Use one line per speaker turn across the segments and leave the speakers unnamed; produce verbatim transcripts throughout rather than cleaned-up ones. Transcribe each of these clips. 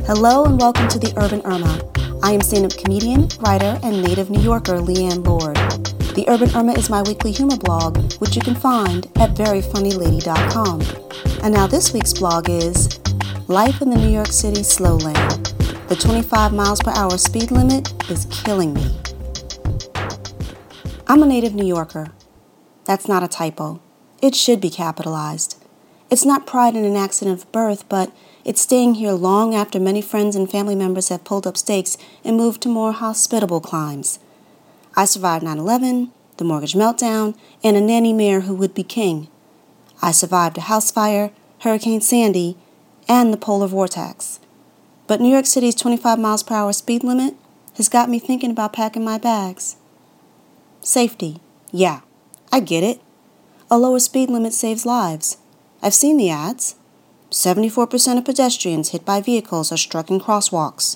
Hello and welcome to the Urban Irma. I am stand-up comedian, writer, and native New Yorker Leanne Lord. The Urban Irma is my weekly humor blog, which you can find at very funny lady dot com. And now this week's blog is Life in the New York City Slow Lane. The twenty-five miles per hour speed limit is killing me. I'm a native New Yorker. That's not a typo. It should be capitalized. It's not pride in an accident of birth, but it's staying here long after many friends and family members have pulled up stakes and moved to more hospitable climes. I survived nine eleven, the mortgage meltdown, and a nanny mayor who would be king. I survived a house fire, Hurricane Sandy, and the polar vortex. But New York City's twenty-five miles per hour speed limit has got me thinking about packing my bags. Safety. Yeah, I get it. A lower speed limit saves lives. I've seen the ads. seventy-four percent of pedestrians hit by vehicles are struck in crosswalks.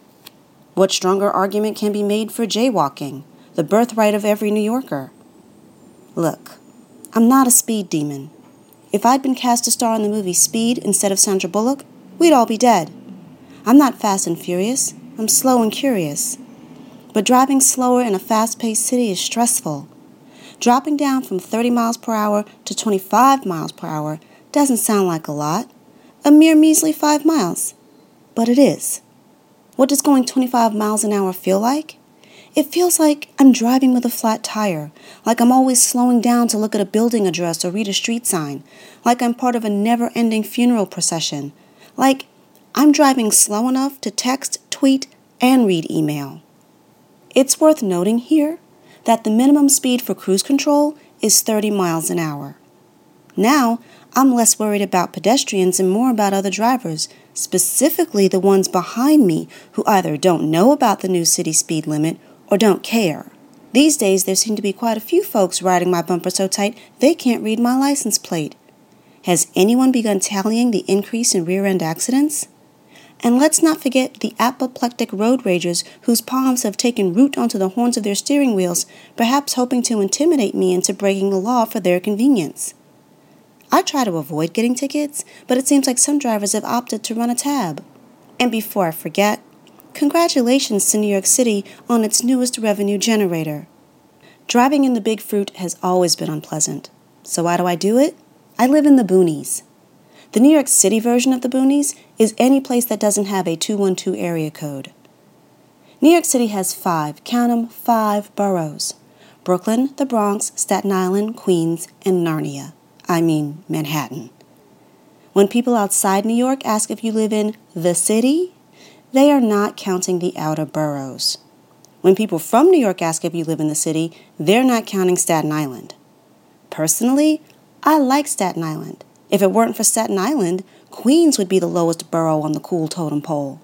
What stronger argument can be made for jaywalking, the birthright of every New Yorker? Look, I'm not a speed demon. If I'd been cast to star in the movie Speed instead of Sandra Bullock, we'd all be dead. I'm not fast and furious. I'm slow and curious. But driving slower in a fast-paced city is stressful. Dropping down from thirty miles per hour to twenty-five miles per hour doesn't sound like a lot. A mere measly five miles. But it is. What does going twenty-five miles an hour feel like? It feels like I'm driving with a flat tire, like I'm always slowing down to look at a building address or read a street sign, like I'm part of a never-ending funeral procession, like I'm driving slow enough to text, tweet, and read email. It's worth noting here that the minimum speed for cruise control is thirty miles an hour. Now, I'm less worried about pedestrians and more about other drivers, specifically the ones behind me who either don't know about the new city speed limit or don't care. These days, there seem to be quite a few folks riding my bumper so tight they can't read my license plate. Has anyone begun tallying the increase in rear-end accidents? And let's not forget the apoplectic road ragers whose palms have taken root onto the horns of their steering wheels, perhaps hoping to intimidate me into breaking the law for their convenience. I try to avoid getting tickets, but it seems like some drivers have opted to run a tab. And before I forget, congratulations to New York City on its newest revenue generator. Driving in the Big Fruit has always been unpleasant. So why do I do it? I live in the boonies. The New York City version of the boonies is any place that doesn't have a two one two area code. New York City has five, count 'em, five boroughs. Brooklyn, the Bronx, Staten Island, Queens, and Narnia. I mean Manhattan. When people outside New York ask if you live in the city, they are not counting the outer boroughs. When people from New York ask if you live in the city, they're not counting Staten Island. Personally, I like Staten Island. If it weren't for Staten Island, Queens would be the lowest borough on the cool totem pole.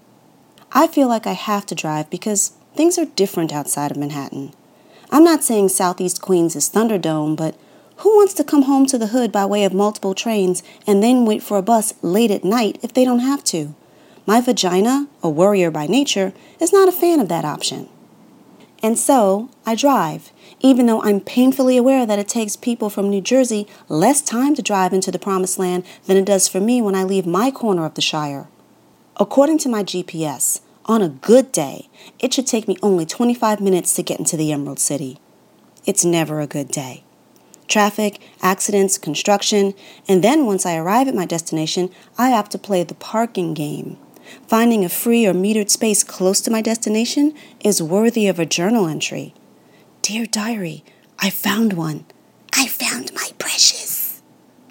I feel like I have to drive because things are different outside of Manhattan. I'm not saying Southeast Queens is Thunderdome, but who wants to come home to the hood by way of multiple trains and then wait for a bus late at night if they don't have to? My vagina, a worrier by nature, is not a fan of that option. And so, I drive, even though I'm painfully aware that it takes people from New Jersey less time to drive into the promised land than it does for me when I leave my corner of the Shire. According to my G P S, on a good day, it should take me only twenty-five minutes to get into the Emerald City. It's never a good day. Traffic, accidents, construction, and then once I arrive at my destination, I opt to play the parking game. Finding a free or metered space close to my destination is worthy of a journal entry. Dear Diary, I found one. I found my precious.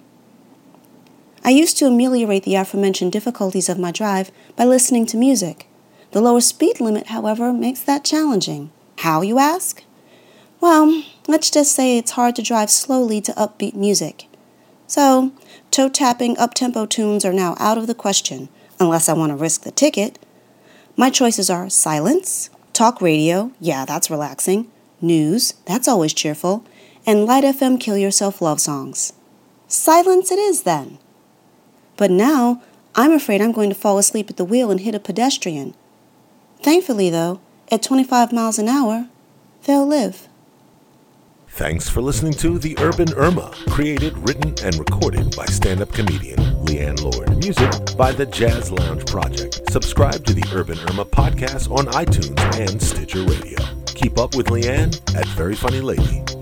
I used to ameliorate the aforementioned difficulties of my drive by listening to music. The lower speed limit, however, makes that challenging. How, you ask? Well, let's just say it's hard to drive slowly to upbeat music. So, toe-tapping up-tempo tunes are now out of the question, unless I want to risk the ticket. My choices are silence, talk radio, yeah, that's relaxing, news, that's always cheerful, and light F M kill-yourself love songs. Silence it is, then. But now, I'm afraid I'm going to fall asleep at the wheel and hit a pedestrian. Thankfully, though, at twenty-five miles an hour, they'll live.
Thanks for listening to The Urban Irma, created, written, and recorded by stand-up comedian Leanne Lord. Music by the Jazz Lounge Project. Subscribe to The Urban Irma podcast on iTunes and Stitcher Radio. Keep up with Leanne at Very Funny Lady.